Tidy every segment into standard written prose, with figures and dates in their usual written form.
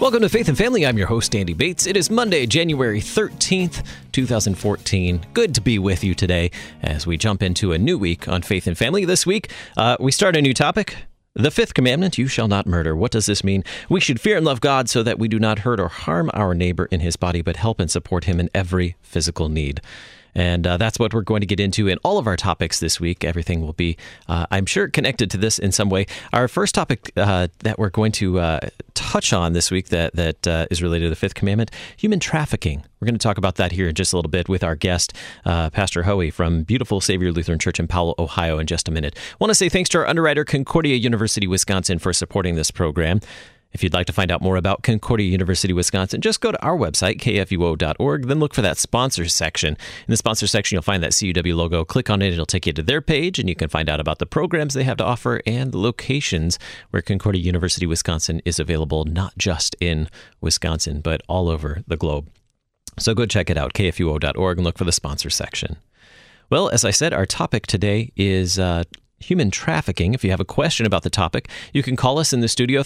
Welcome to Faith and Family. I'm your host, Andy Bates. It is Monday, January 13th, 2014. Good to be with you today as we jump into a new week on Faith and Family. This week, we start a new topic. The fifth commandment, you shall not murder. What does this mean? We should fear and love God so that we do not hurt or harm our neighbor in his body, but help and support him in every physical need. And that's what we're going to get into in all of our topics this week. Everything will be, I'm sure, connected to this in some way. Our first topic that we're going to touch on this week that is related to the fifth commandment, human trafficking. We're going to talk about that here in just a little bit with our guest, Pastor Hoey from Beautiful Savior Lutheran Church in Powell, Ohio, in just a minute. I want to say thanks to our underwriter, Concordia University, Wisconsin, for supporting this program. If you'd like to find out more about Concordia University, Wisconsin, just go to our website, kfuo.org, then look for that sponsors section. In the sponsors section, you'll find that CUW logo. Click on it. It'll take you to their page, and you can find out about the programs they have to offer and the locations where Concordia University, Wisconsin is available, not just in Wisconsin, but all over the globe. So go check it out, kfuo.org, and look for the sponsors section. Well, as I said, our topic today is human trafficking. If you have a question about the topic, you can call us in the studio,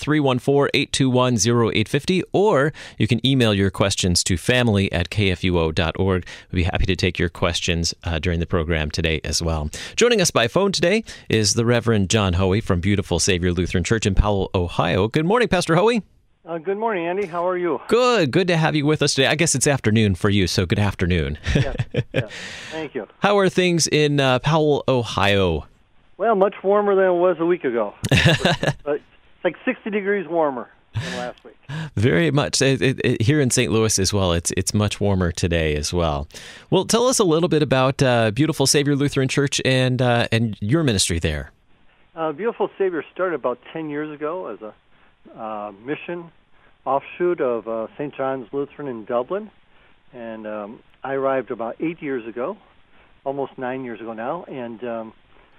314-821-0850, or you can email your questions to family@kfuo.org. We'd be happy to take your questions during the program today as well. Joining us by phone today is the Reverend John Hoey from Beautiful Savior Lutheran Church in Powell, Ohio. Good morning, Pastor Hoey. Good morning, Andy. How are you? Good to have you with us today. I guess it's afternoon for you, so good afternoon. Yes. Thank you. How are things in Powell, Ohio? Well, much warmer than it was a week ago. But it's like 60 degrees warmer than last week. Very much. Here in St. Louis as well, it's much warmer today as well. Well, tell us a little bit about Beautiful Savior Lutheran Church and your ministry there. Beautiful Savior started about 10 years ago as a mission offshoot of St. John's Lutheran in Dublin. And I arrived about 8 years ago, almost 9 years ago now, and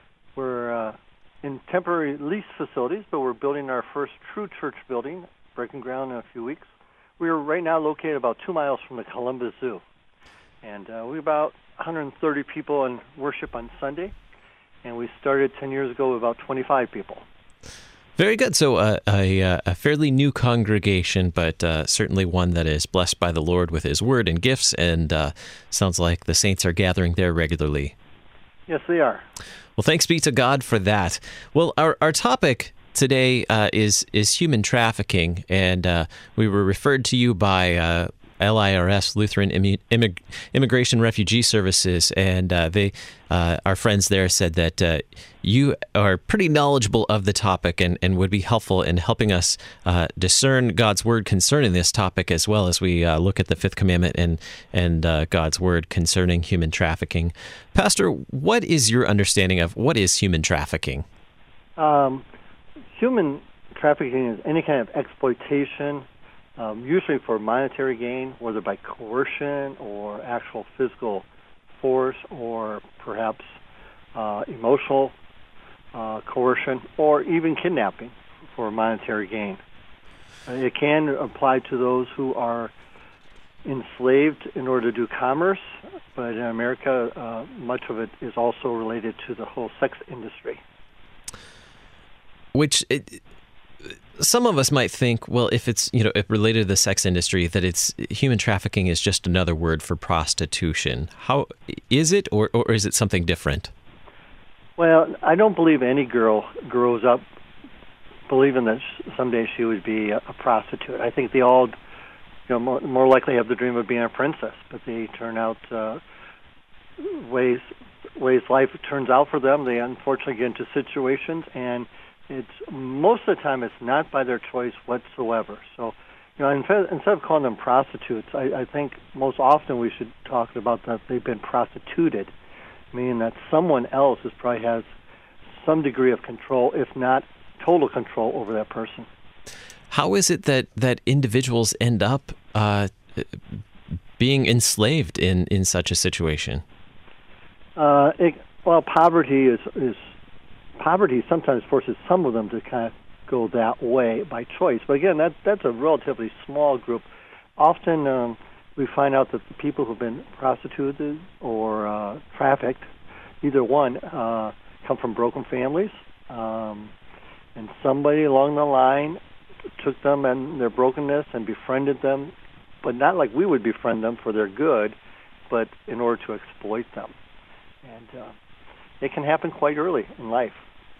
we're in temporary lease facilities, but we're building our first true church building, breaking ground in a few weeks. We're right now located about 2 miles from the Columbus Zoo. And we have about 130 people in worship on Sunday, and we started 10 years ago with about 25 people. Very good. So a fairly new congregation, but certainly one that is blessed by the Lord with His Word and gifts, and sounds like the saints are gathering there regularly. Yes, they are. Well, thanks be to God for that. Well, our topic today is human trafficking, and we were referred to you by LIRS, Lutheran Immigration Refugee Services, and our friends there said that you are pretty knowledgeable of the topic and would be helpful in helping us discern God's Word concerning this topic, as well as we look at the Fifth Commandment and God's Word concerning human trafficking. Pastor, what is your understanding of what is human trafficking? Human trafficking is any kind of exploitation, usually for monetary gain, whether by coercion or actual physical force, or perhaps emotional coercion, or even kidnapping for monetary gain. It can apply to those who are enslaved in order to do commerce, but in America, much of it is also related to the whole sex industry. Some of us might think, well, if it's if related to the sex industry, that it's human trafficking is just another word for prostitution. How is it, or is it something different? Well, I don't believe any girl grows up believing that someday she would be a prostitute. I think they all, more likely have the dream of being a princess, but they turn out ways life turns out for them. They unfortunately get into situations, and it's most of the time it's not by their choice whatsoever. So, instead of calling them prostitutes, I think most often we should talk about that they've been prostituted, meaning that someone else probably has some degree of control, if not total control, over that person. How is it that individuals end up being enslaved in such a situation? Poverty sometimes forces some of them to kind of go that way by choice. But again, that's a relatively small group. Often we find out that the people who've been prostituted or trafficked, either one, come from broken families, and somebody along the line took them and their brokenness and befriended them, but not like we would befriend them for their good, but in order to exploit them. And it can happen quite early in life.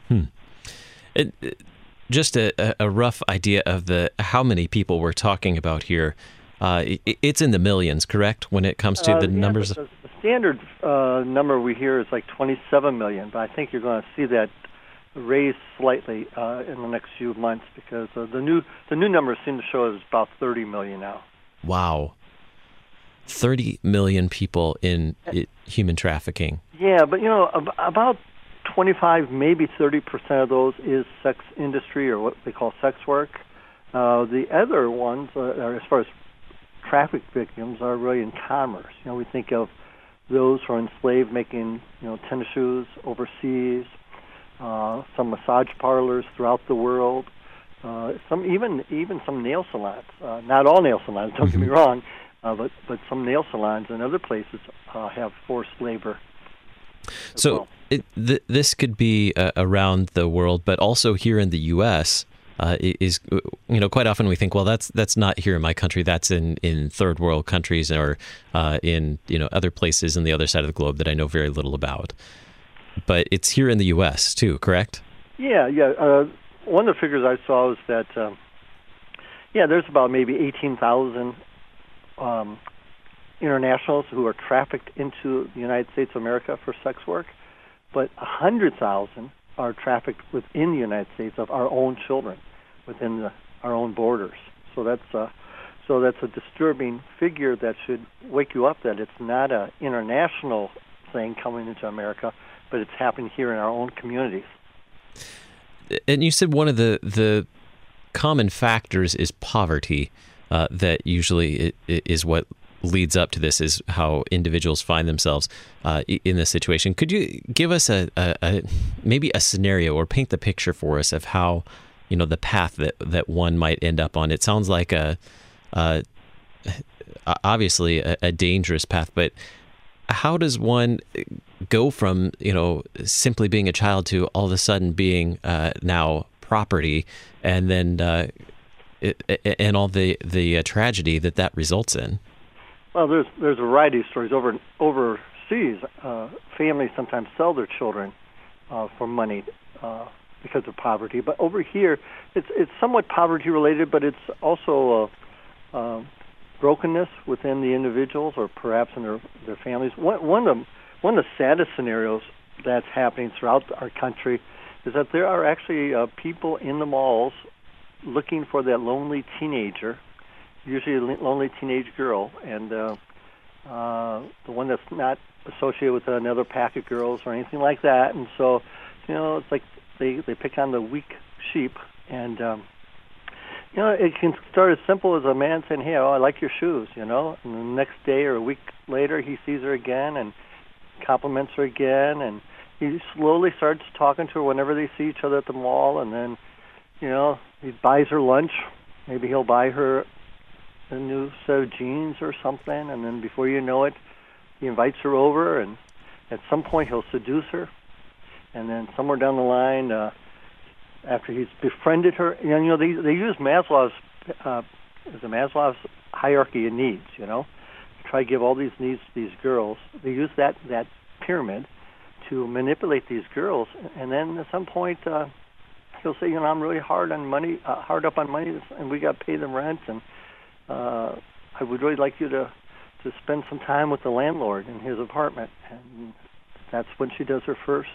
Just a rough idea of how many people we're talking about here. It's in the millions, correct, when it comes to the numbers? The standard number we hear is like 27 million, but I think you're going to see that raised slightly in the next few months because the new numbers seem to show us about 30 million now. Wow. 30 million people in human trafficking. Yeah, but about 25, maybe 30% of those is sex industry or what they call sex work. The other ones, as far as traffic victims, are really in commerce. We think of those who are enslaved making tennis shoes overseas, some massage parlors throughout the world, some even some nail salons. Not all nail salons, don't get me wrong, but some nail salons and other places have forced labor. So this could be around the world, but also here in the U.S. Is quite often we think, well, that's not here in my country. That's in third world countries or in other places on the other side of the globe that I know very little about. But it's here in the U.S. too, correct? Yeah. One of the figures I saw was that there's about maybe 18,000 internationals who are trafficked into the United States of America for sex work, but 100,000 are trafficked within the United States of our own children, within our own borders. So that's a disturbing figure that should wake you up that it's not an international thing coming into America, but it's happening here in our own communities. And you said one of the common factors is poverty, that usually is what leads up to this, is how individuals find themselves in this situation. Could you give us maybe a scenario or paint the picture for us of how the path that one might end up on? It sounds like obviously a dangerous path, but how does one go from simply being a child to all of a sudden being now property, and then and all the tragedy that results in? Well, there's a variety of stories overseas. Families sometimes sell their children for money because of poverty. But over here, it's somewhat poverty related, but it's also brokenness within the individuals or perhaps in their families. One of the saddest scenarios that's happening throughout our country is that there are actually people in the malls looking for that lonely teenager, usually a lonely teenage girl, and the one that's not associated with another pack of girls or anything like that. And so, it's like they pick on the weak sheep, and it can start as simple as a man saying, "Hey, I like your shoes," and the next day or a week later he sees her again and compliments her again, and he slowly starts talking to her whenever they see each other at the mall, and then he buys her lunch. Maybe he'll buy her a new set of jeans or something, and then before you know it, he invites her over, and at some point he'll seduce her, and then somewhere down the line, after he's befriended her, they use Maslow's hierarchy of needs, try to give all these needs to these girls. They use that pyramid to manipulate these girls, and then at some point he'll say, I'm really hard up on money, and we got to pay the rent, and I would really like you to spend some time with the landlord in his apartment. And that's when she does her first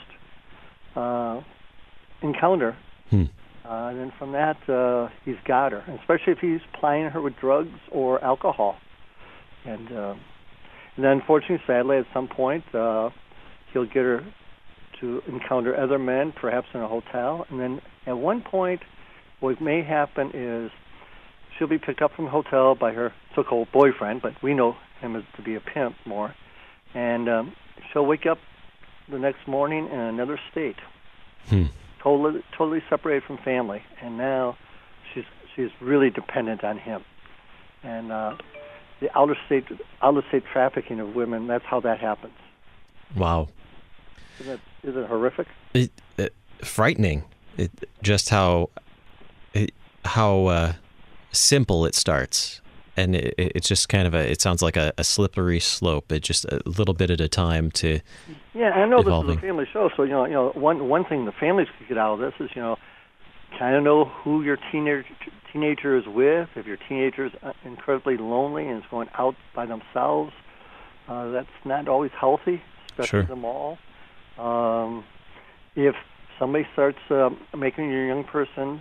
encounter. And then from that, he's got her, and especially if he's plying her with drugs or alcohol. And then, unfortunately, sadly, at some point, he'll get her to encounter other men, perhaps in a hotel. And then at one point, what may happen is she'll be picked up from the hotel by her so-called boyfriend, but we know him as to be a pimp more. And she'll wake up the next morning in another state, totally separated from family. And now she's really dependent on him. And the out-of-state trafficking of women, that's how that happens. Wow. Isn't it horrific? Frightening. Just how how simple it starts, and it's just kind of it sounds like a slippery slope. It just a little bit at a time to I know evolving. This is a family show, so one thing the families could get out of this is kind of know who your teenager is with. If your teenager is incredibly lonely and is going out by themselves, that's not always healthy, especially them all. If somebody starts making your young person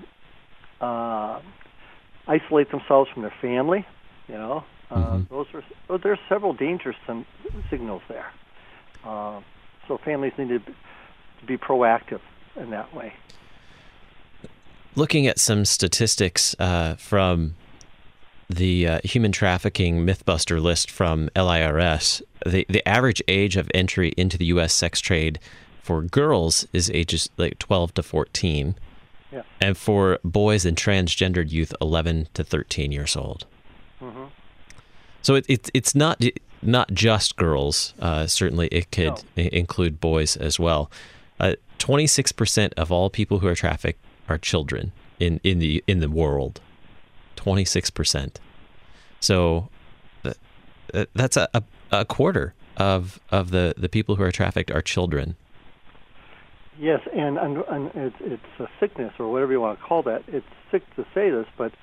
isolate themselves from their family, there's several dangerous signals there. So families need to be proactive in that way. Looking at some statistics from the human trafficking Mythbuster list from LIRS, the average age of entry into the U.S. sex trade for girls is ages like 12 to 14, and for boys and transgendered youth, 11 to 13 years old. Mm-hmm. So it's not just girls. Certainly, it could include boys as well. 26% of all people who are trafficked are children in the world. 26%. So that's a quarter of the people who are trafficked are children. Yes, and it's a sickness or whatever you want to call that. It's sick to say this, but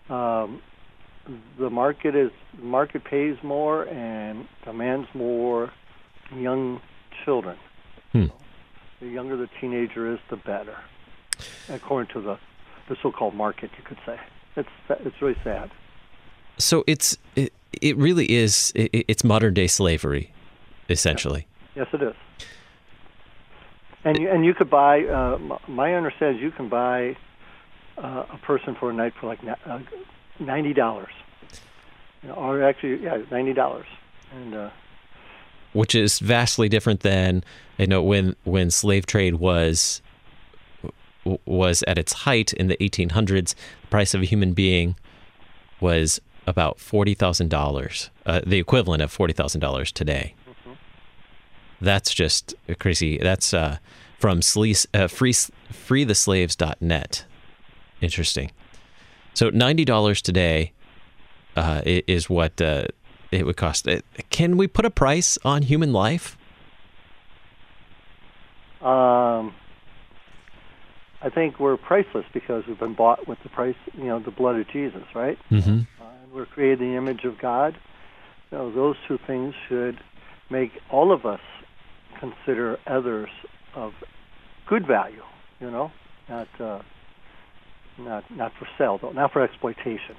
the market pays more and demands more young children. So the younger the teenager is, the better, according to the so-called market, you could say. It's really sad. So it really is. It's modern day slavery, essentially. Yes, it is. And you could buy. My understanding is you can buy a person for a night for like $90. Or actually, $90, and which is vastly different than when slave trade was at its height in the 1800s. The price of a human being was about $40,000, the equivalent of $40,000 today. Mm-hmm. That's just crazy. That's from freetheslaves.net. Interesting. So $90 today is what it would cost. Can we put a price on human life? I think we're priceless because we've been bought with the price, the blood of Jesus, right? Mm-hmm. And we're created in the image of God. Those two things should make all of us consider others of good value, not for sale, though, not for exploitation.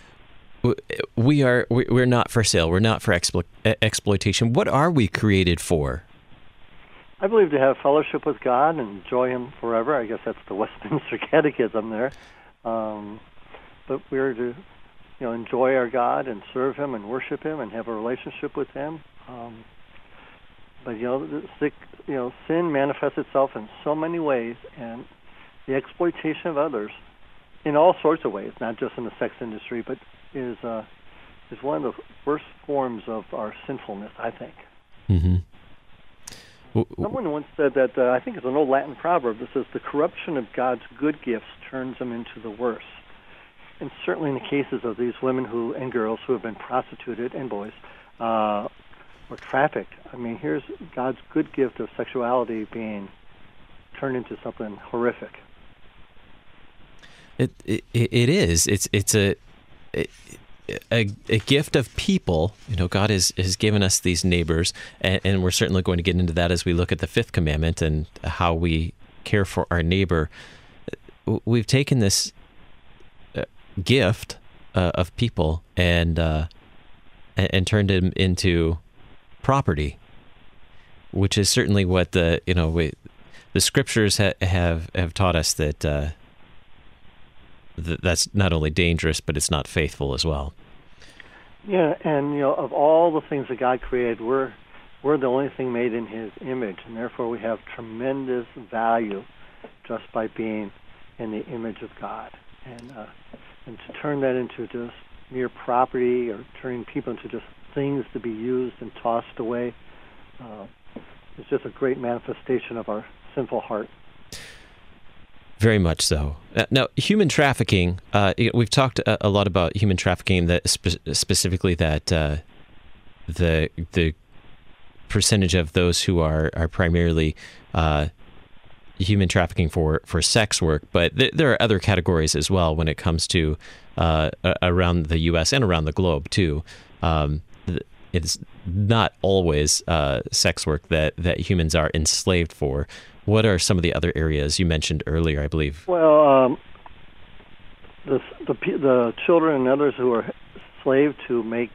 We're not for sale. We're not for exploitation. What are we created for? I believe to have fellowship with God and enjoy Him forever. I guess that's the Westminster Catechism there. But we're to, enjoy our God and serve Him and worship Him and have a relationship with Him. But sin manifests itself in so many ways, and the exploitation of others in all sorts of ways, not just in the sex industry, but is one of the worst forms of our sinfulness, I think. Mm-hmm. Someone once said that, I think it's an old Latin proverb that says, the corruption of God's good gifts turns them into the worse. And certainly in the cases of these women and girls who have been prostituted, and boys, or trafficked, here's God's good gift of sexuality being turned into something horrific. It is. It's a gift of people. God has given us these neighbors, and we're certainly going to get into that as we look at the fifth commandment and how we care for our neighbor. We've taken this gift of people and turned them into property, which is certainly what the scriptures have taught us that. That's not only dangerous, but it's not faithful as well. Yeah, and of all the things that God created, we're the only thing made in His image, and therefore we have tremendous value just by being in the image of God. And to turn that into just mere property or turning people into just things to be used and tossed away, it's just a great manifestation of our sinful heart. Very much so. Now, human trafficking. We've talked a lot about human trafficking. That specifically that the percentage of those who are primarily human trafficking for sex work, but there are other categories as well when it comes to around the U.S. and around the globe too. It's not always sex work that humans are enslaved for. What are some of the other areas you mentioned earlier, I believe? Well, the children and others who are enslaved to make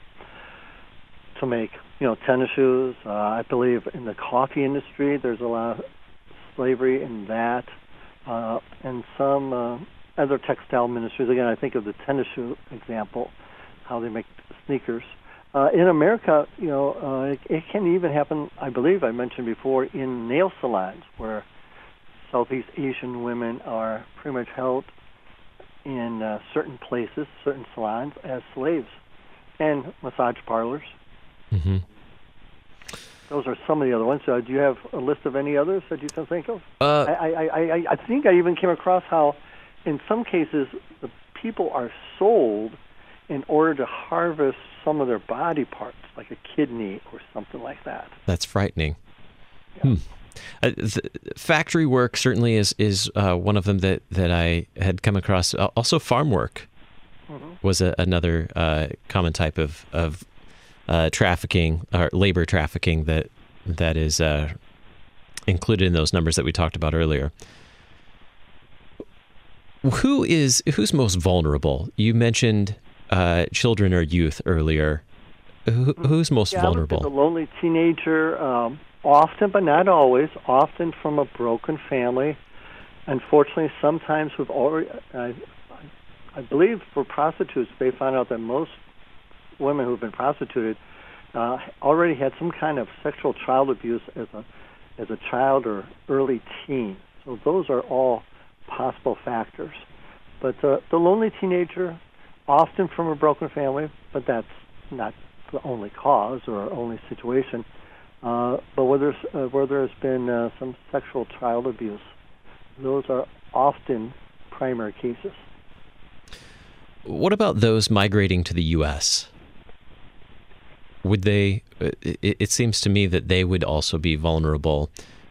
tennis shoes. I believe in the coffee industry, there's a lot of slavery in that, and some other textile industries. Again, I think of the tennis shoe example, how they make sneakers. In America, it can even happen, I believe I mentioned before, in nail salons where Southeast Asian women are pretty much held in certain places, certain salons, as slaves, and massage parlors. Mm-hmm. Those are some of the other ones. Do you have a list of any others that you can think of? I think I even came across how, in some cases, the people are sold in order to harvest some of their body parts, like a kidney or something like that. That's frightening. Yeah. Factory work certainly is one of them that I had come across. Also, farm work was another common type of trafficking or labor trafficking that is included in those numbers that we talked about earlier. Who's most vulnerable? You mentioned children or youth earlier. Who's most vulnerable? The lonely teenager, often, but not always, often from a broken family. Unfortunately, sometimes with already, I believe for prostitutes, they found out that most women who've been prostituted already had some kind of sexual child abuse as a child or early teen. So those are all possible factors. But the lonely teenager, often from a broken family, but that's not the only cause or only situation. But where there's been some sexual child abuse, those are often primary cases. What about those migrating to the U.S.? Would they? It seems to me that they would also be vulnerable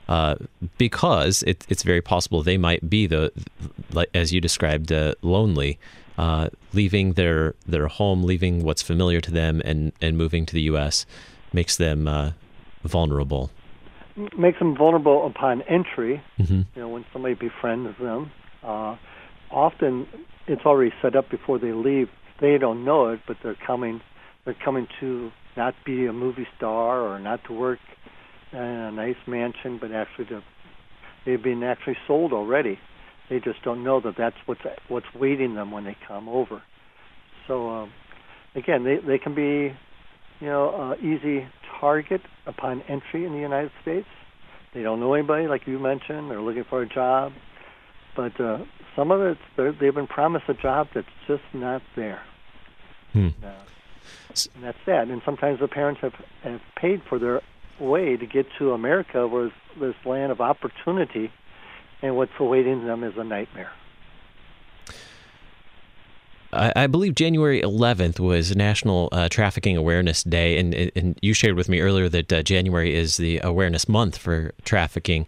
because it's very possible they might be as you described, lonely. Leaving their home, leaving what's familiar to them, and moving to the U.S. makes them vulnerable. Makes them vulnerable upon entry. Mm-hmm. When somebody befriends them, often it's already set up before they leave. They don't know it, but they're coming to not be a movie star or not to work in a nice mansion, but actually they've been actually sold already. They just don't know that that's what's waiting them when they come over. So again, they can be, easy target upon entry in the United States. They don't know anybody, like you mentioned. They're looking for a job, but some of it they've been promised a job that's just not there. And that's sad. And sometimes the parents have paid for their way to get to America, where this land of opportunity. And what's awaiting them is a nightmare. I believe January 11th was National Trafficking Awareness Day, and you shared with me earlier that January is the awareness month for trafficking.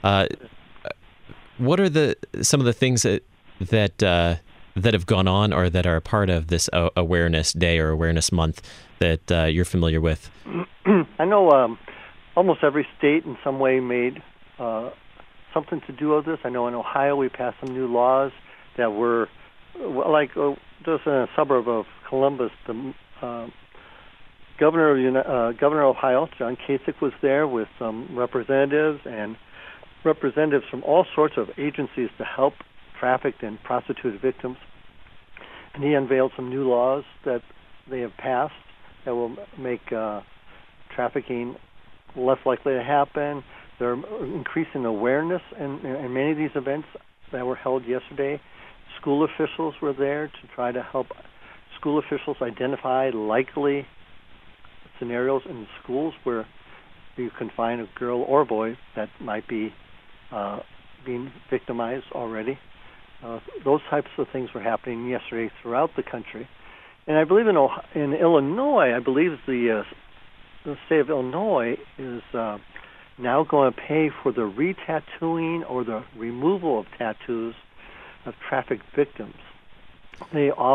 What are some of the things that have gone on or that are a part of this awareness day or awareness month that you're familiar with? I know almost every state in some way made something to do with this. I know in Ohio we passed some new laws that were just in a suburb of Columbus. The governor of Ohio, John Kasich, was there with some representatives from all sorts of agencies to help trafficked and prostituted victims. And he unveiled some new laws that they have passed that will make trafficking less likely to happen. They're increasing awareness in many of these events that were held yesterday. School officials were there to try to help school officials identify likely scenarios in schools where you can find a girl or boy that might be being victimized already. Those types of things were happening yesterday throughout the country. And I believe in Illinois, I believe the state of Illinois is now going to pay for the re-tattooing or the removal of tattoos of trafficked victims. They are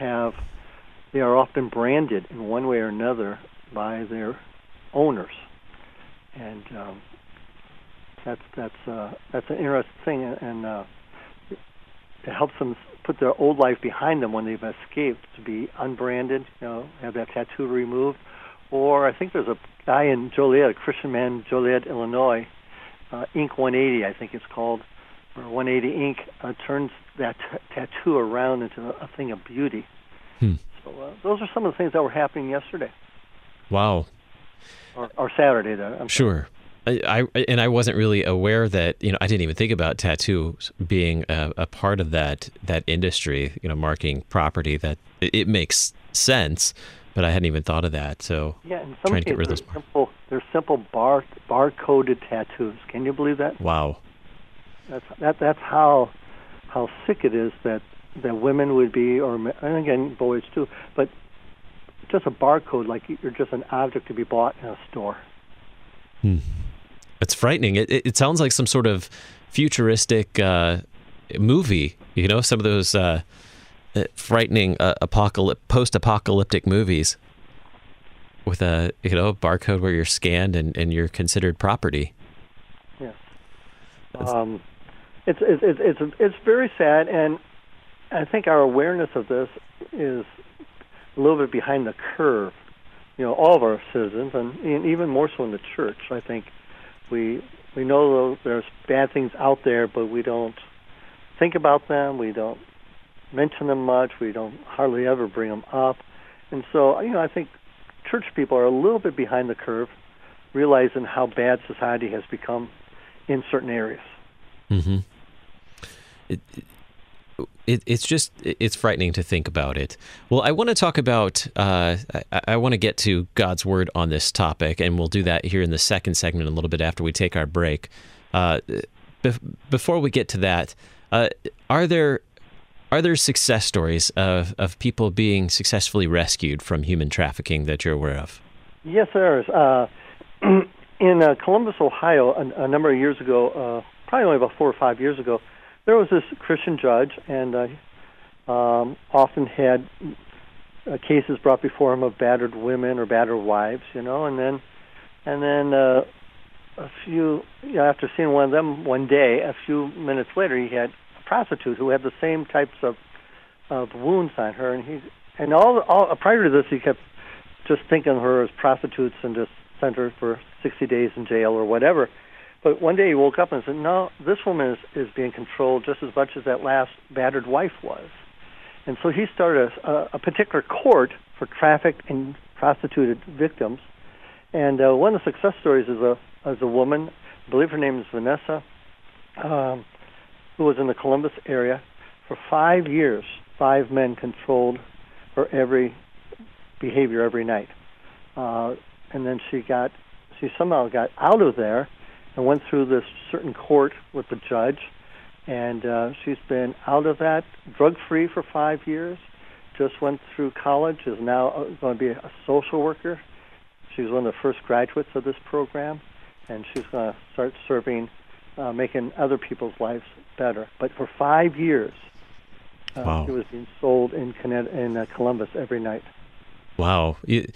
often branded in one way or another by their owners, and that's an interesting thing, and it helps them put their old life behind them when they've escaped, to be unbranded, have that tattoo removed. Or I think there's a guy in Joliet, a Christian man in Joliet, Illinois, Ink 180, I think it's called, or 180 Ink, turns that tattoo around into a thing of beauty. So those are some of the things that were happening yesterday. Wow. Or Saturday, though. Sure. I wasn't really aware that, I didn't even think about tattoos being a part of that industry, marking property. That it makes sense, but I hadn't even thought of that. So yeah, in some trying to get cases, rid of those. They're simple bar-coded tattoos. Can you believe that? Wow. That's how sick it is that women would be, and again boys too, but just a barcode, like you're just an object to be bought in a store. It's frightening. It sounds like some sort of futuristic movie. Some of those frightening post-apocalyptic movies with a barcode where you're scanned and you're considered property. Yes. It's very sad, and I think our awareness of this is a little bit behind the curve. All of our citizens, and even more so in the church. I think we know there's bad things out there, but we don't think about them. We don't mention them much. We don't hardly ever bring them up. And so, I think church people are a little bit behind the curve, realizing how bad society has become in certain areas. Mm-hmm. It's frightening to think about it. Well, I want to talk about, I want to get to God's Word on this topic, and we'll do that here in the second segment a little bit after we take our break. Before we get to that, are there success stories of people being successfully rescued from human trafficking that you're aware of? Yes, there is. In Columbus, Ohio, a number of years ago, probably only about 4 or 5 years ago, there was this Christian judge, and often had cases brought before him of battered women or battered wives, and then a few, after seeing one of them one day, a few minutes later, he had a prostitute who had the same types of wounds on her, and all prior to this, he kept just thinking of her as prostitutes and just sent her for 60 days in jail or whatever. But one day he woke up and said, no, this woman is being controlled just as much as that last battered wife was. And so he started a particular court for trafficked and prostituted victims. And one of the success stories is a woman, I believe her name is Vanessa, who was in the Columbus area. For 5 years, 5 men controlled her every behavior every night. And then she somehow got out of there and went through this certain court with the judge, and she's been out of that, drug-free for 5 years, just went through college, is now going to be a social worker. She's one of the first graduates of this program, and she's going to start serving, making other people's lives better. But for 5 years, wow. She was being sold in Columbus every night. Wow.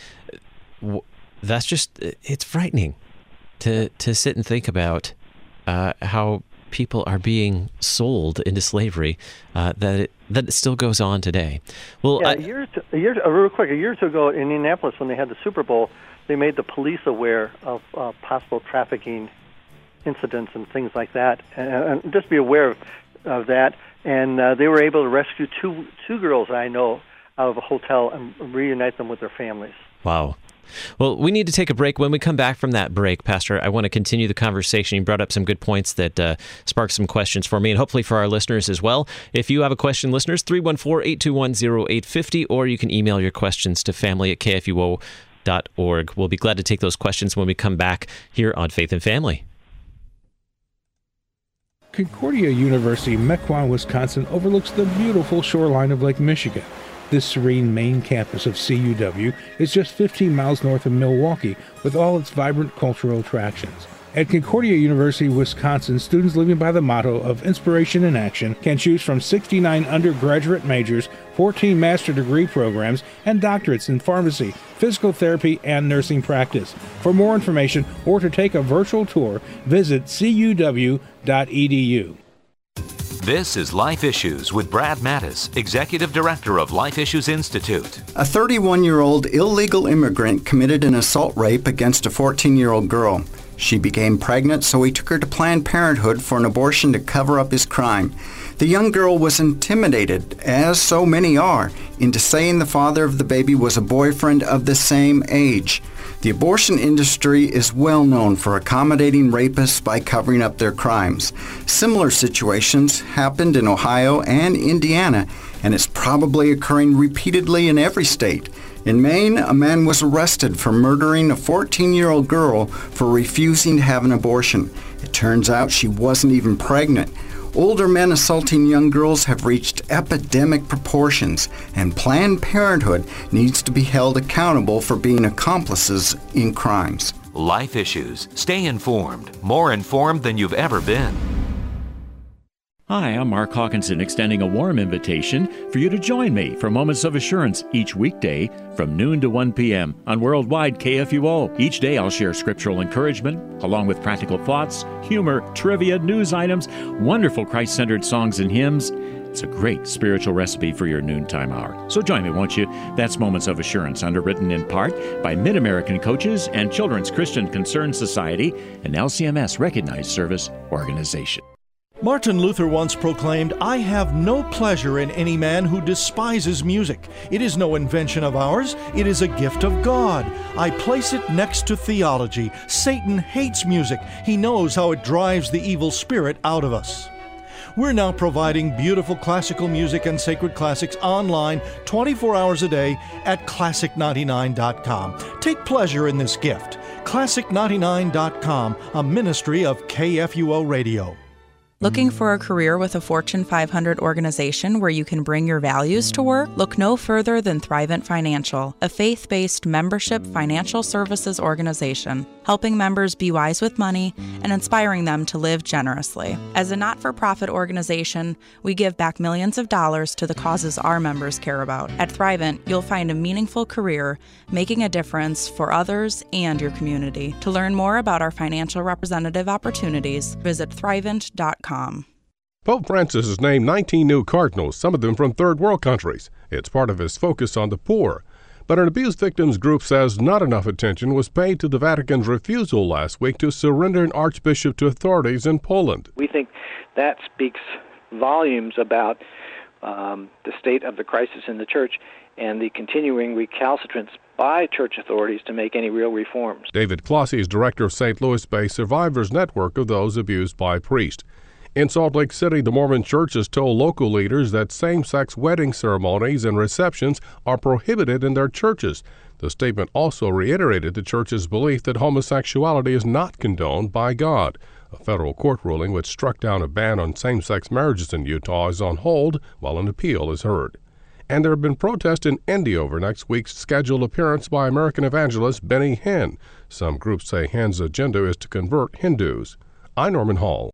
That's just, it's frightening to sit and think about how people are being sold into slavery, that it still goes on today. Well, yeah, real quick, a year or two ago in Indianapolis, when they had the Super Bowl, they made the police aware of possible trafficking incidents and things like that, and just be aware of that. And they were able to rescue two girls I know out of a hotel and reunite them with their families. Wow. Well, we need to take a break. When we come back from that break, Pastor, I want to continue the conversation. You brought up some good points that sparked some questions for me and hopefully for our listeners as well. If you have a question, listeners, 314-821-0850, or you can email your questions to family@kfuo.org. We'll be glad to take those questions when we come back here on Faith and Family. Concordia University, Mequon, Wisconsin overlooks the beautiful shoreline of Lake Michigan. This serene main campus of CUW is just 15 miles north of Milwaukee, with all its vibrant cultural attractions. At Concordia University, Wisconsin, students living by the motto of inspiration in action can choose from 69 undergraduate majors, 14 master degree programs, and doctorates in pharmacy, physical therapy, and nursing practice. For more information or to take a virtual tour, visit cuw.edu. This is Life Issues with Brad Mattis, Executive Director of Life Issues Institute. A 31-year-old illegal immigrant committed an assault rape against a 14-year-old girl. She became pregnant, so he took her to Planned Parenthood for an abortion to cover up his crime. The young girl was intimidated, as so many are, into saying the father of the baby was a boyfriend of the same age. The abortion industry is well known for accommodating rapists by covering up their crimes. Similar situations happened in Ohio and Indiana, and it's probably occurring repeatedly in every state. In Maine, a man was arrested for murdering a 14-year-old girl for refusing to have an abortion. It turns out she wasn't even pregnant. Older men assaulting young girls have reached epidemic proportions, and Planned Parenthood needs to be held accountable for being accomplices in crimes. Life Issues. Stay informed. More informed than you've ever been. Hi, I'm Mark Hawkinson, extending a warm invitation for you to join me for Moments of Assurance each weekday from noon to 1 p.m. on Worldwide KFUO. Each day I'll share scriptural encouragement, along with practical thoughts, humor, trivia, news items, wonderful Christ-centered songs and hymns. It's a great spiritual recipe for your noontime hour. So join me, won't you? That's Moments of Assurance, underwritten in part by Mid-American Coaches and Children's Christian Concern Society, an LCMS recognized service organization. Martin Luther once proclaimed, "I have no pleasure in any man who despises music. It is no invention of ours. It is a gift of God. I place it next to theology. Satan hates music. He knows how it drives the evil spirit out of us." We're now providing beautiful classical music and sacred classics online 24 hours a day at Classic99.com. Take pleasure in this gift. Classic99.com, a ministry of KFUO Radio. Looking for a career with a Fortune 500 organization where you can bring your values to work? Look no further than Thrivent Financial, a faith-based membership financial services organization, helping members be wise with money and inspiring them to live generously. As a not-for-profit organization, we give back millions of dollars to the causes our members care about. At Thrivent, you'll find a meaningful career making a difference for others and your community. To learn more about our financial representative opportunities, visit Thrivent.com. Pope Francis has named 19 new cardinals, some of them from third world countries. It's part of his focus on the poor. But an abuse victims group says not enough attention was paid to the Vatican's refusal last week to surrender an archbishop to authorities in Poland. We think that speaks volumes about the state of the crisis in the church and the continuing recalcitrance by church authorities to make any real reforms. David Clossie is director of St. Louis-based Survivors Network of those abused by priests. In Salt Lake City, the Mormon Church has told local leaders that same-sex wedding ceremonies and receptions are prohibited in their churches. The statement also reiterated the church's belief that homosexuality is not condoned by God. A federal court ruling which struck down a ban on same-sex marriages in Utah is on hold while an appeal is heard. And there have been protests in India over next week's scheduled appearance by American evangelist Benny Hinn. Some groups say Hinn's agenda is to convert Hindus. I'm Norman Hall.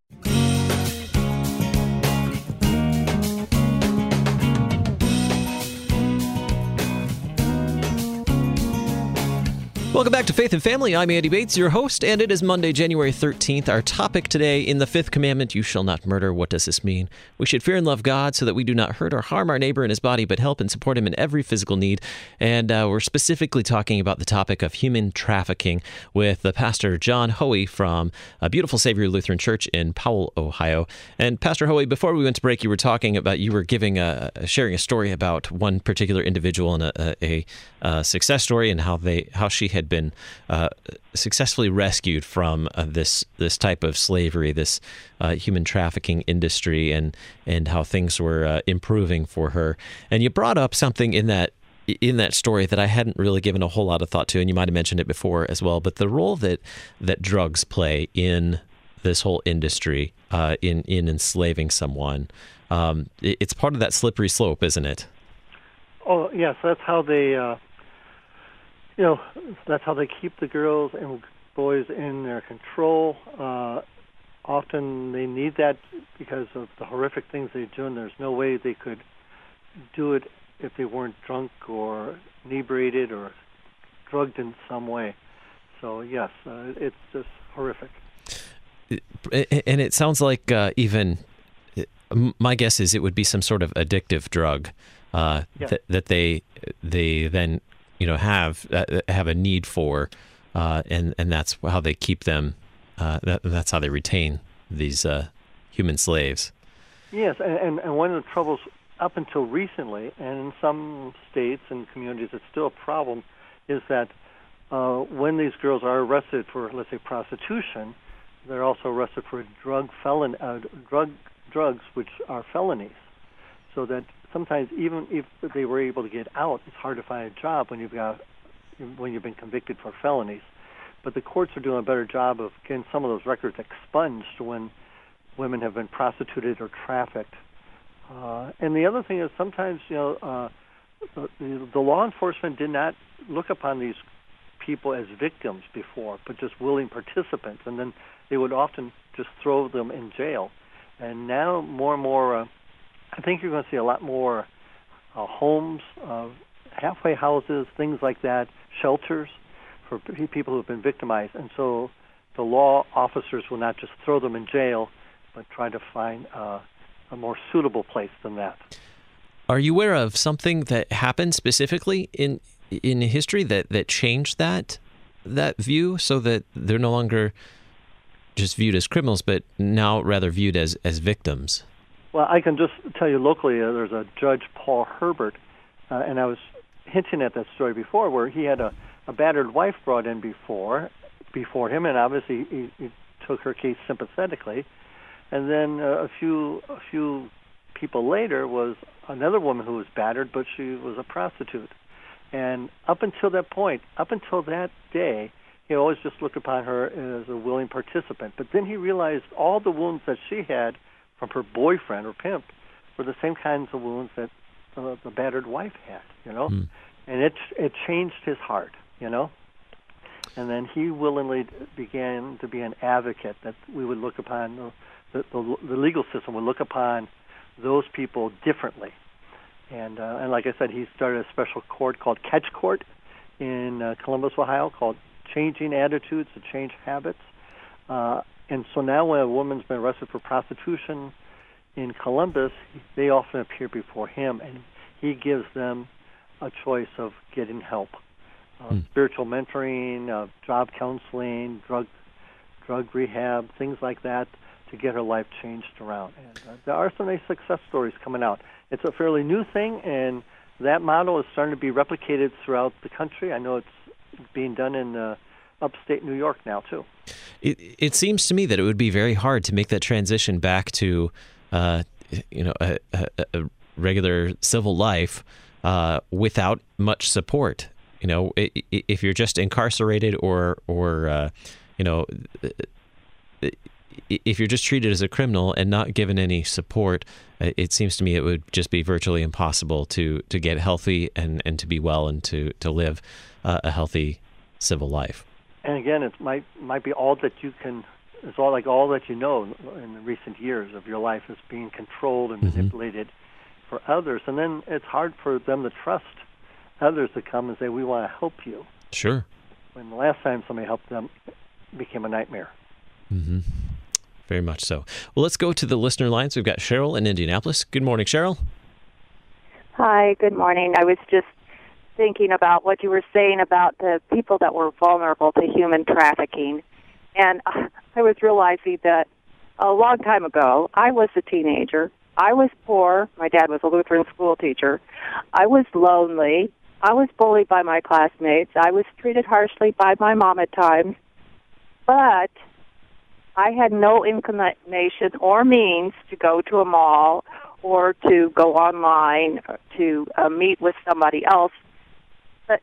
Welcome back to Faith and Family. I'm Andy Bates, your host, and it is Monday, January 13th. Our topic today, in the fifth commandment, you shall not murder. What does this mean? We should fear and love God so that we do not hurt or harm our neighbor in his body, but help and support him in every physical need. And we're specifically talking about the topic of human trafficking with the pastor John Hoey from Beautiful Savior Lutheran Church in Powell, Ohio. And Pastor Hoey, before we went to break, you were talking about, you were sharing a story about one particular individual and a success story and how she had been successfully rescued from this type of slavery, this human trafficking industry, and how things were improving for her. And you brought up something in that story that I hadn't really given a whole lot of thought to, and you might have mentioned it before as well. But the role that drugs play in this whole industry in enslaving someone. It's part of that slippery slope, isn't it? Oh yes, that's how they, that's how they keep the girls and boys in their control. Often they need that because of the horrific things they do, and there's no way they could do it if they weren't drunk or inebriated or drugged in some way. So yes, it's just horrific. And it sounds like even my guess is it would be some sort of addictive drug that they then have a need for, and that's how they keep them. That's how they retain these human slaves. Yes, and one of the troubles up until recently, and in some states and communities it's still a problem, is that when these girls are arrested for, let's say, prostitution, they're also arrested for drugs which are felonies. So that sometimes even if they were able to get out, it's hard to find a job when you've been convicted for felonies. But the courts are doing a better job of getting some of those records expunged when women have been prostituted or trafficked. And the other thing is sometimes, the law enforcement did not look upon these people as victims before, but just willing participants, and then they would often just throw them in jail. And now more and more, I think you're going to see a lot more homes, halfway houses, things like that, shelters for people who have been victimized. And so the law officers will not just throw them in jail, but try to find a more suitable place than that. Are you aware of something that happened specifically in history that changed that view, so that they're no longer just viewed as criminals, but now rather viewed as victims? Well, I can just tell you locally, there's a Judge Paul Herbert, and I was hinting at that story before, where he had a battered wife brought in before him, and obviously he took her case sympathetically. And then a few people later was another woman who was battered, but she was a prostitute. And up until that point, up until that day, he always just looked upon her as a willing participant. But then he realized all the wounds that she had from her boyfriend or pimp were the same kinds of wounds that the battered wife had, And it changed his heart, And then he willingly began to be an advocate, that we would look upon, the legal system would look upon those people differently. And like I said, he started a special court called Catch Court in Columbus, Ohio, called Changing Attitudes to Change Habits. And so now when a woman's been arrested for prostitution in Columbus, they often appear before him, and he gives them a choice of getting help. Spiritual mentoring, job counseling, drug rehab, things like that, to get her life changed around. And there are some nice success stories coming out. It's a fairly new thing, and that model is starting to be replicated throughout the country. I know it's being done in upstate New York now, too. It seems to me that it would be very hard to make that transition back to, a regular civil life without much support. If you're just incarcerated or if you're just treated as a criminal and not given any support, it seems to me it would just be virtually impossible to get healthy and to be well and to live a healthy civil life. And again, it might be all that you can. It's all that you know in the recent years of your life is being controlled and manipulated for others, and then it's hard for them to trust others to come and say, "We want to help you." Sure. When the last time somebody helped them, it became a nightmare. Mm-hmm. Very much so. Well, let's go to the listener lines. We've got Cheryl in Indianapolis. Good morning, Cheryl. Hi, good morning. I was just thinking about what you were saying about the people that were vulnerable to human trafficking. And I was realizing that a long time ago, I was a teenager. I was poor. My dad was a Lutheran school teacher. I was lonely. I was bullied by my classmates. I was treated harshly by my mom at times. But I had no inclination or means to go to a mall or to go online or to meet with somebody else. But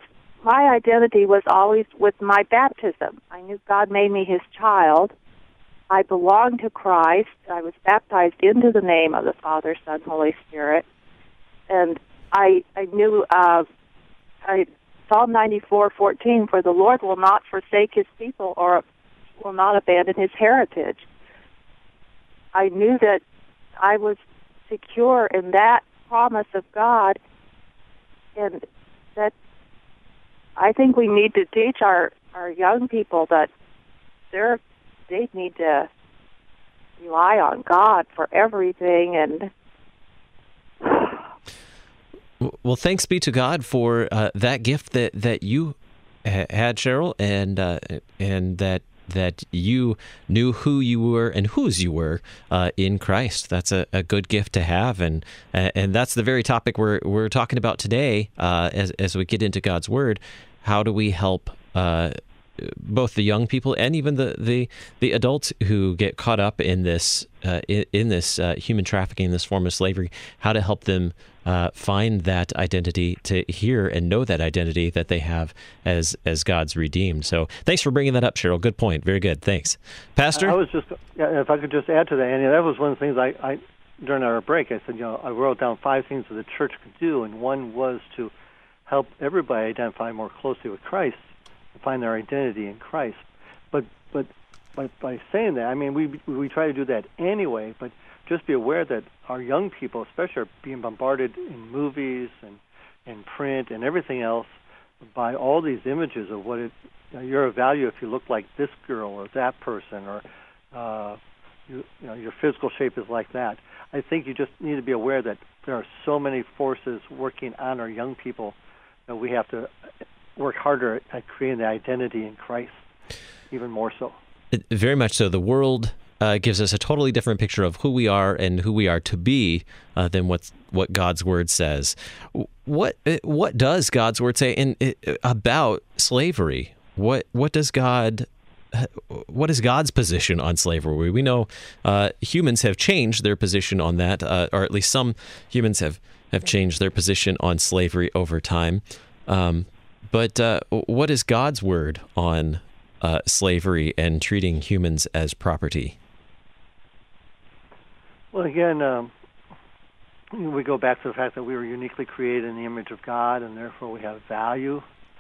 my identity was always with my baptism. I knew God made me his child, I belong to Christ. I was baptized into the name of the Father, Son, Holy Spirit. And I knew Psalm 94:14, for the Lord will not forsake his people or will not abandon his heritage. I knew that I was secure in that promise of God, and that I think we need to teach our young people that they need to rely on God for everything. And well, thanks be to God for that gift that you had, Cheryl, and that you knew who you were and whose you were in Christ. That's a good gift to have, and that's the very topic we're talking about today. As we get into God's Word, how do we help both the young people and even the adults who get caught up in this human trafficking, this form of slavery? How to help them find that identity, to hear and know that identity that they have as God's redeemed. So thanks for bringing that up, Cheryl. Good point. Very good. Thanks, Pastor. I was just, if I could just add to that, Andy, that was one of the things I during our break. I said, I wrote down 5 things that the church could do, and one was to help everybody identify more closely with Christ and find their identity in Christ. But by saying that, I mean, we try to do that anyway, but just be aware that our young people, especially, are being bombarded in movies and print and everything else by all these images of what you're of value if you look like this girl or that person, or your physical shape is like that. I think you just need to be aware that there are so many forces working on our young people that we have to work harder at creating the identity in Christ, even more so. Very much so. The world gives us a totally different picture of who we are and who we are to be than what God's Word says. What does God's Word say about slavery? What is God's position on slavery? We know humans have changed their position on that, or at least some humans have changed their position on slavery over time. But what is God's Word on slavery and treating humans as property? Well, again, we go back to the fact that we were uniquely created in the image of God, and therefore we have value.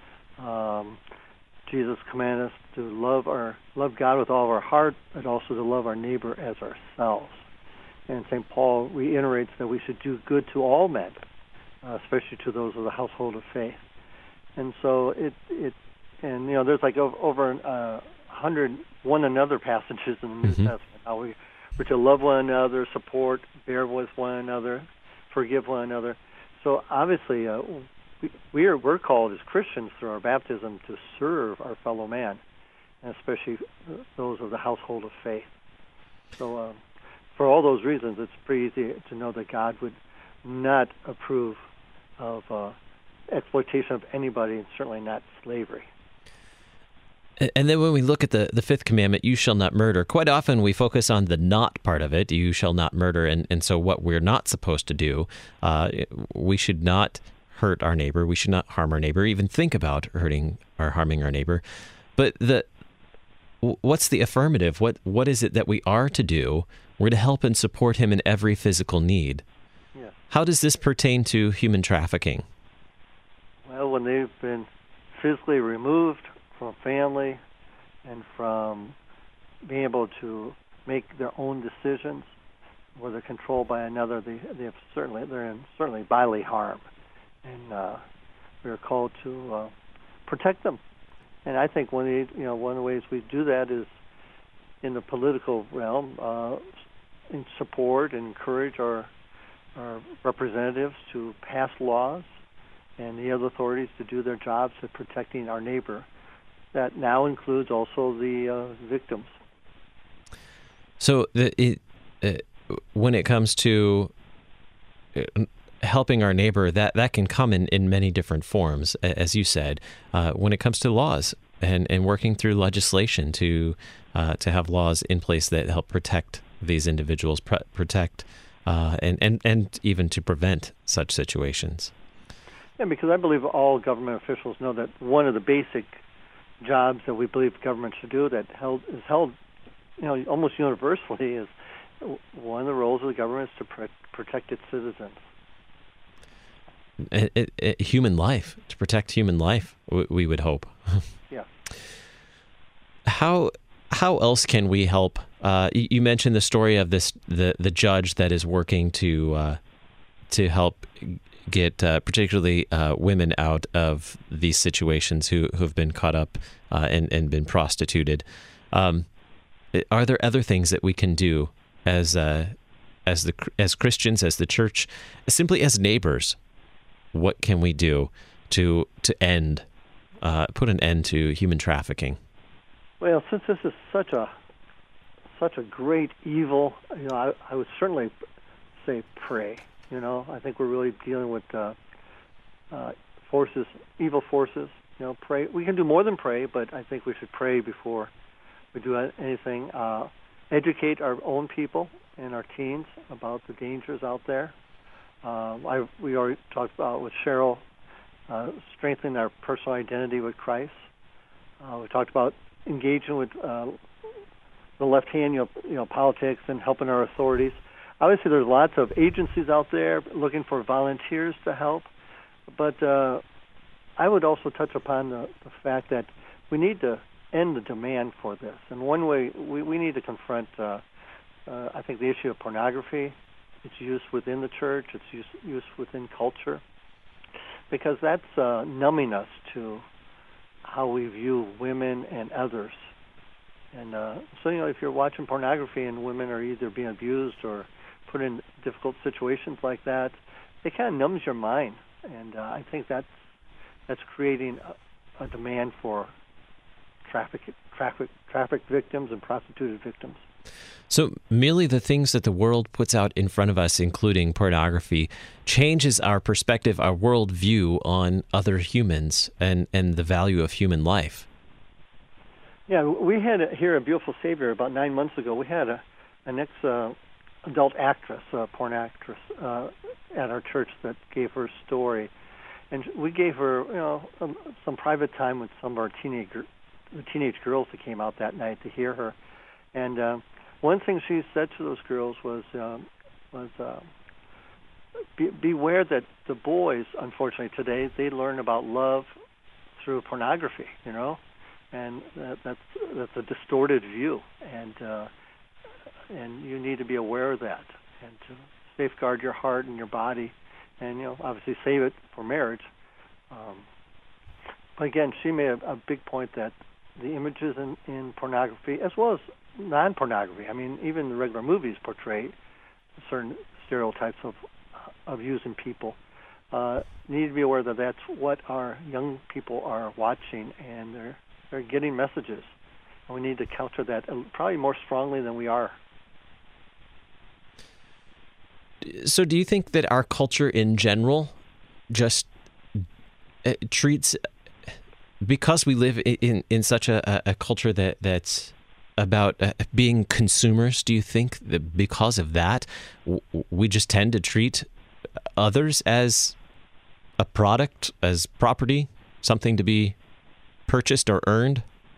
Jesus commanded us to love God with all of our heart, but also to love our neighbor as ourselves. And St. Paul reiterates that we should do good to all men, especially to those of the household of faith. And so there's like over 100 one another passages in the New Testament. How we're to love one another, support, bear with one another, forgive one another. So obviously, we're called as Christians through our baptism to serve our fellow man, and especially those of the household of faith. So for all those reasons, it's pretty easy to know that God would not approve of exploitation of anybody, and certainly not slavery. And then when we look at the fifth commandment, you shall not murder, quite often we focus on the not part of it, you shall not murder, and so what we're not supposed to do, we should not hurt our neighbor, we should not harm our neighbor, even think about hurting or harming our neighbor. But what's the affirmative? What is it that we are to do? We're to help and support him in every physical need. Yes. How does this pertain to human trafficking? Well, when they've been physically removed from family and from being able to make their own decisions, where they're controlled by another, they're in certainly bodily harm, and we're called to protect them. And I think one of the ways we do that is in the political realm, in support and encourage our representatives to pass laws and the other authorities to do their jobs of protecting our neighbor. That now includes also the victims. So when it comes to helping our neighbor, that can come in many different forms, as you said. When it comes to laws and working through legislation to have laws in place that help protect these individuals, protect and even to prevent such situations. Yeah, because I believe all government officials know that one of the basic jobs that we believe government should do that is held almost universally is one of the roles of the government is to protect its citizens. Human life, to protect human life, we would hope. Yeah. How else can we help? You mentioned the story of the judge that is working to help get particularly women out of these situations who have been caught up and been prostituted. Are there other things that we can do as Christians, as the church, simply as neighbors? What can we do to put an end to human trafficking? Well, since this is such a great evil, I would certainly say pray. I think we're really dealing with forces, evil forces. Pray. We can do more than pray, but I think we should pray before we do anything. Educate our own people and our teens about the dangers out there. We already talked about with Cheryl strengthening our personal identity with Christ. We talked about engaging with the left hand, politics, and helping our authorities. Obviously, there's lots of agencies out there looking for volunteers to help, but I would also touch upon the fact that we need to end the demand for this. And one way we need to confront, I think, the issue of pornography, its use within the church, its use within culture, because that's numbing us to how we view women and others. And so, if you're watching pornography and women are either being abused or put in difficult situations like that, it kind of numbs your mind. And I think that's creating a demand for traffic victims and prostituted victims. So merely the things that the world puts out in front of us, including pornography, changes our perspective, our worldview on other humans and the value of human life. Yeah, we had here at Beautiful Savior about 9 months ago. We had an ex-adult actress, a porn actress, at our church that gave her story, and we gave her, some private time with some of our teenage girls that came out that night to hear her. And one thing she said to those girls was beware that the boys, unfortunately today, they learn about love through pornography, and that's a distorted view, and you need to be aware of that and to safeguard your heart and your body, and obviously save it for marriage. But again, she made a big point that the images in pornography, as well as non-pornography, even the regular movies portray certain stereotypes of using people. Need to be aware that that's what our young people are watching, and they're getting messages. And we need to counter that probably more strongly than we are. So do you think that our culture in general just treats, because we live in such a culture that's about being consumers, do you think that because of that, we just tend to treat others as a product, as property, something to be purchased or earned?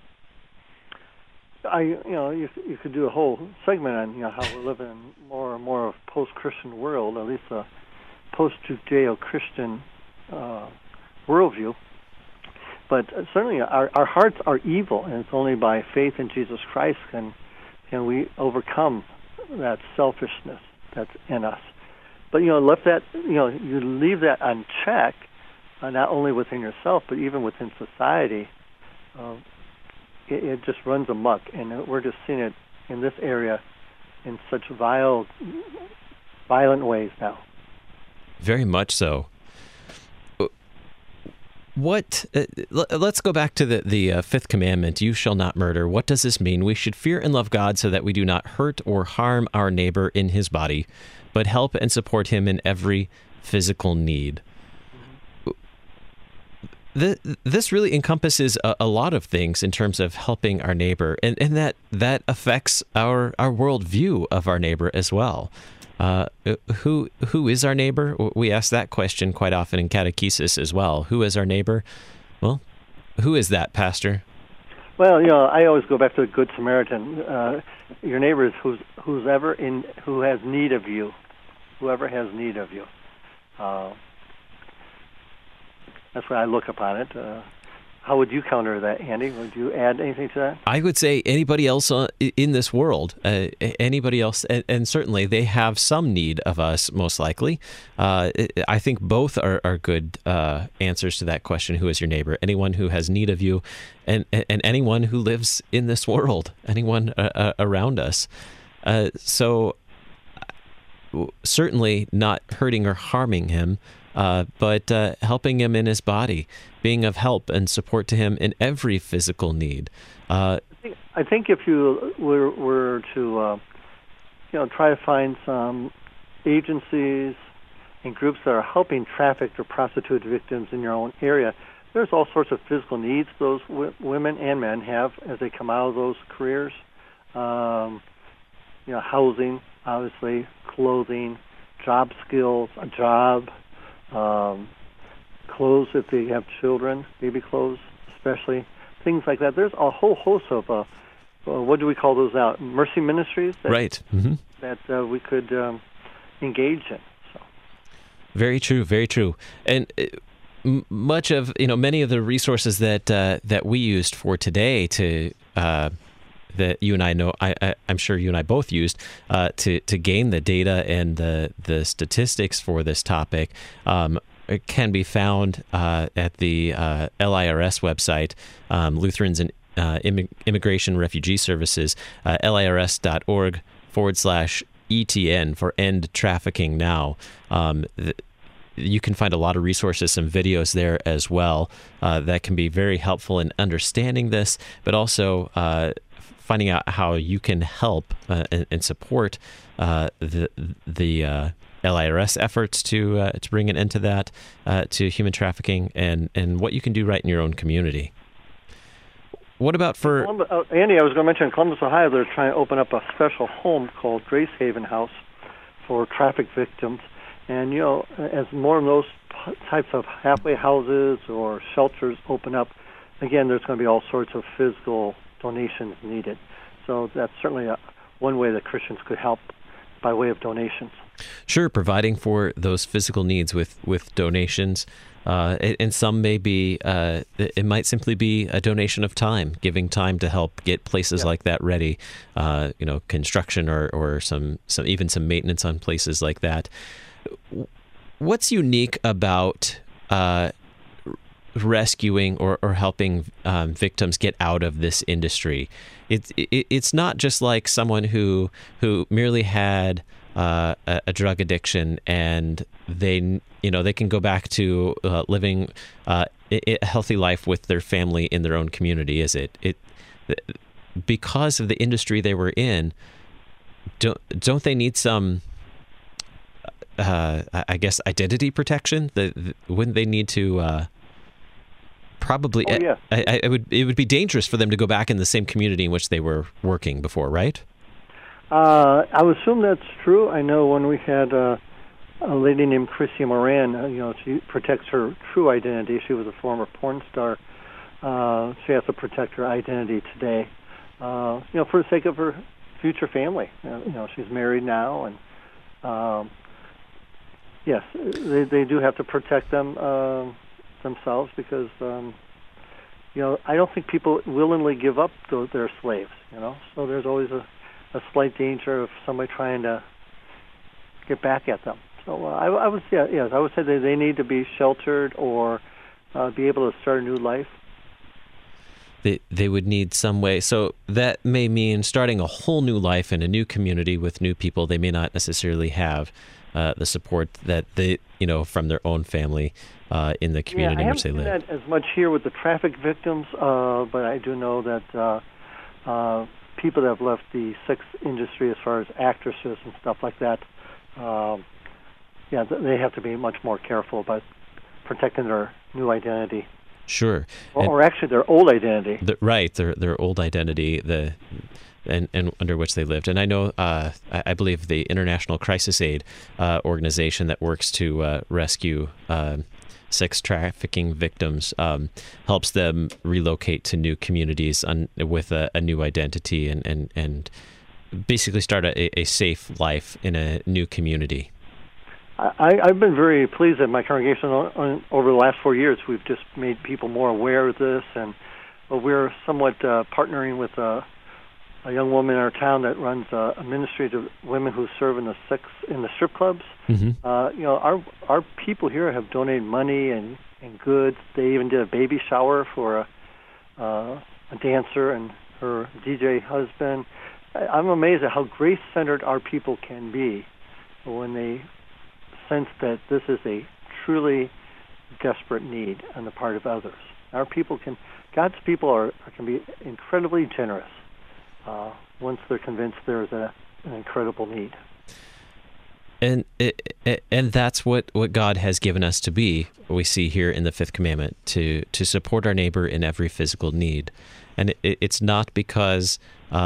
You could do a whole segment on how we're living in more and more of a post-Christian world, at least a post-Judeo-Christian worldview. But certainly our hearts are evil, and it's only by faith in Jesus Christ can we overcome that selfishness that's in us. But you leave that unchecked, not only within yourself, but even within society. It just runs amok, and we're just seeing it in this area in such violent ways now. Very much so. Let's go back to the fifth commandment, you shall not murder. What does this mean? We should fear and love God so that we do not hurt or harm our neighbor in his body, but help and support him in every physical need. This really encompasses a lot of things in terms of helping our neighbor, and that affects our worldview of our neighbor as well. Who is our neighbor? We ask that question quite often in catechesis as well. Who is our neighbor? Well, who is that, Pastor? Well, I always go back to the Good Samaritan. Your neighbor is who has need of you, whoever has need of you. That's why I look upon it. How would you counter that, Andy? Would you add anything to that? I would say anybody else in this world, anybody else, and certainly they have some need of us, most likely. I think both are good answers to that question, who is your neighbor? Anyone who has need of you, and anyone who lives in this world, anyone around us. So certainly not hurting or harming him, but helping him in his body, being of help and support to him in every physical need. I think if you were to, try to find some agencies and groups that are helping trafficked or prostitute victims in your own area, there's all sorts of physical needs those women and men have as they come out of those careers. Housing, obviously, clothing, job skills, a job. Clothes if they have children, baby clothes especially, things like that. There's a whole host of, what do we call those out? Mercy ministries? Right. Mm-hmm. That we could engage in. So. Very true, very true. And much of, many of the resources that we used for today that you and I know, I'm sure you and I both used to gain the data and the statistics for this topic, it can be found at the LIRS website, Lutherans and Immigration Refugee Services, lirs.org/ETN for End Trafficking Now. You can find a lot of resources, some videos there as well that can be very helpful in understanding this, but also finding out how you can help and support the LIRS efforts to bring an end to that, to human trafficking, and what you can do right in your own community. What about for... Andy, I was going to mention in Columbus, Ohio, they're trying to open up a special home called Grace Haven House for traffic victims. And, as more of those types of halfway houses or shelters open up, again, there's going to be all sorts of physical donations needed. So that's certainly one way that Christians could help by way of donations. Sure, providing for those physical needs with donations. And some may be, it might simply be a donation of time, giving time to help get places like that ready, construction or some even some maintenance on places like that. What's unique about rescuing or helping victims get out of this industry? It's not just like someone who merely had a drug addiction and they can go back to living a healthy life with their family in their own community, is it? Because of the industry they were in, don't they need some I guess identity protection? Wouldn't they need to probably? Oh, yeah. It would be dangerous for them to go back in the same community in which they were working before, right? I would assume that's true. I know when we had a lady named Chrissy Moran, she protects her true identity. She was a former porn star. She has to protect her identity today, for the sake of her future family. She's married now, and yes, they do have to protect themselves because, I don't think people willingly give up their slaves, So there's always a slight danger of somebody trying to get back at them. So I would say that they need to be sheltered or be able to start a new life. They would need some way. So that may mean starting a whole new life in a new community with new people. They may not necessarily have the support that they, from their own family in the community in which they live. I haven't seen that as much here with the traffic victims, but I do know that people that have left the sex industry, as far as actresses and stuff like that, they have to be much more careful about protecting their new identity. Sure. Or actually their old identity. Right, their old identity, and under which they lived. And I know, I believe the International Crisis Aid organization that works to rescue sex trafficking victims helps them relocate to new communities with a new identity and basically start a safe life in a new community. I've been very pleased at my congregation over the last 4 years. We've just made people more aware of this, and we're somewhat partnering with a young woman in our town that runs a ministry to women who serve in the strip clubs. Mm-hmm. Our people here have donated money and goods. They even did a baby shower for a dancer and her DJ husband. I'm amazed at how grace-centered our people can be when they sense that this is a truly desperate need on the part of others. God's people can be incredibly generous once they're convinced there's an incredible need. And that's what God has given us to be. We see here in the Fifth Commandment to support our neighbor in every physical need, and it's not because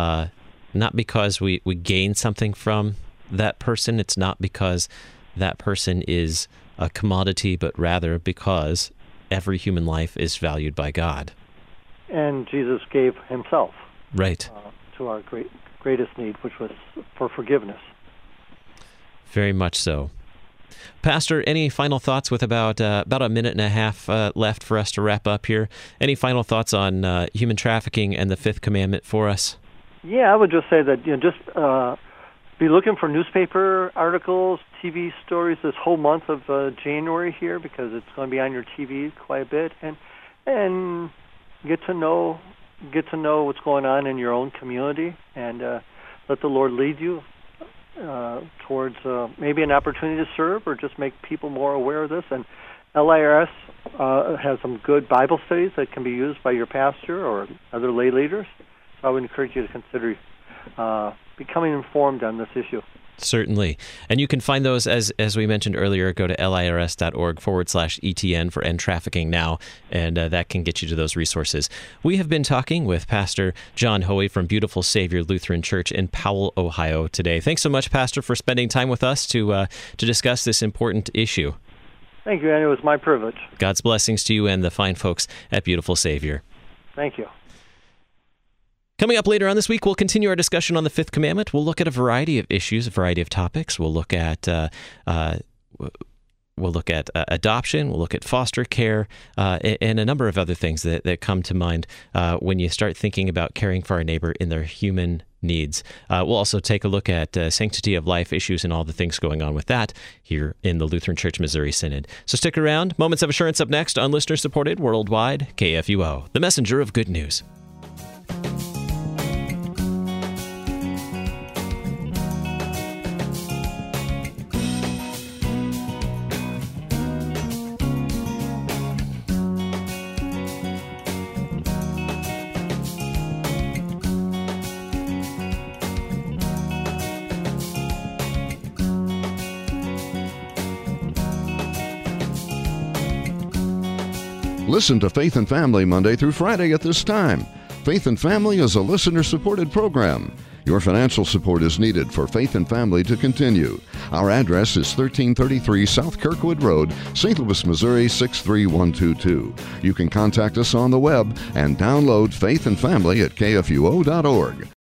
we gain something from that person. It's not because that person is a commodity, but rather because every human life is valued by God. And Jesus gave himself right to our greatest need, which was for forgiveness. Very much so. Pastor, any final thoughts with about a minute and a half left for us to wrap up here? Any final thoughts on human trafficking and the Fifth Commandment for us? Yeah, I would just say that just be looking for newspaper articles, TV stories this whole month of January here, because it's going to be on your TV quite a bit, and get to know what's going on in your own community, and let the Lord lead you towards maybe an opportunity to serve, or just make people more aware of this. And LIRS has some good Bible studies that can be used by your pastor or other lay leaders. So I would encourage you to consider becoming informed on this issue. Certainly. And you can find those, as we mentioned earlier, go to lirs.org/ETN for End Trafficking Now, and that can get you to those resources. We have been talking with Pastor John Hoey from Beautiful Savior Lutheran Church in Powell, Ohio today. Thanks so much, Pastor, for spending time with us to discuss this important issue. Thank you, and it was my privilege. God's blessings to you and the fine folks at Beautiful Savior. Thank you. Coming up later on this week, we'll continue our discussion on the Fifth Commandment. We'll look at a variety of issues, a variety of topics. We'll look at adoption. We'll look at foster care, and a number of other things that come to mind when you start thinking about caring for our neighbor in their human needs. We'll also take a look at sanctity of life issues and all the things going on with that here in the Lutheran Church Missouri Synod. So stick around. Moments of Assurance up next on listener-supported worldwide KFUO, the messenger of good news. Listen to Faith and Family Monday through Friday at this time. Faith and Family is a listener-supported program. Your financial support is needed for Faith and Family to continue. Our address is 1333 South Kirkwood Road, St. Louis, Missouri 63122. You can contact us on the web and download Faith and Family at kfuo.org.